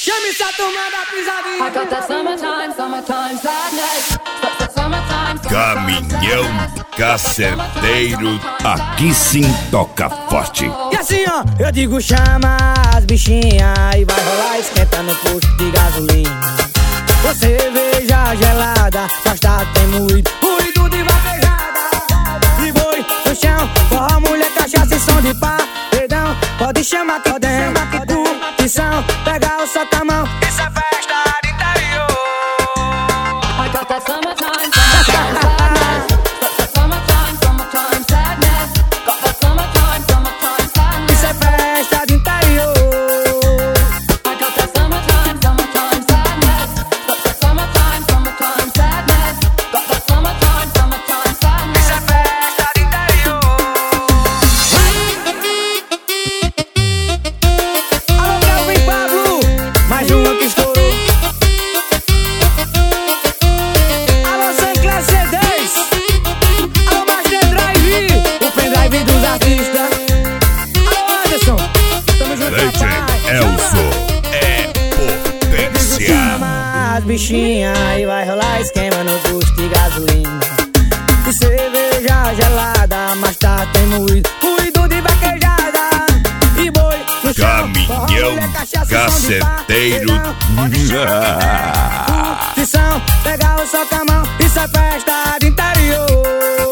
Chame essa turma da pisadinha. I got that summertime sadness. Caminhão Caceteiro, aqui sim toca forte. E assim ó, eu digo chama as bichinhas e vai rolar esquenta no posto de gasolina. Você cerveja gelada, gosta tem muito ruído de vaquejada. E boi no chão, forró, mulher, cachaça e som de paredão. Pode chamar que curtição, pegar o sol com a mão. Isso é festa de interior. I got that summertime sadness. Summertime sadness. Got that summertime sadness. Isso é festa de interior. I got that summertime sadness. Summertime sadness. Got that summertime sadness. Isso é festa de interior. Alô, Kelvin Pablo, mais uma que estourou. Alô, Sancler C10. Alô, Master Drive, o pendrive dos artistas. Alô, Anderson, tamo junto, Leite papai. Elso é potência. Chama as bichinhas e vai rolar esquema no posto de gasolina. E cerveja gelada, mas tá tem muito ruído de vaquejada. E boi no chão, forró, Caminhão mulher, cachaça e som de Caceteiro. paredão. Pode chamar curtição, pegar o sol com a mão. Isso é festa de interior.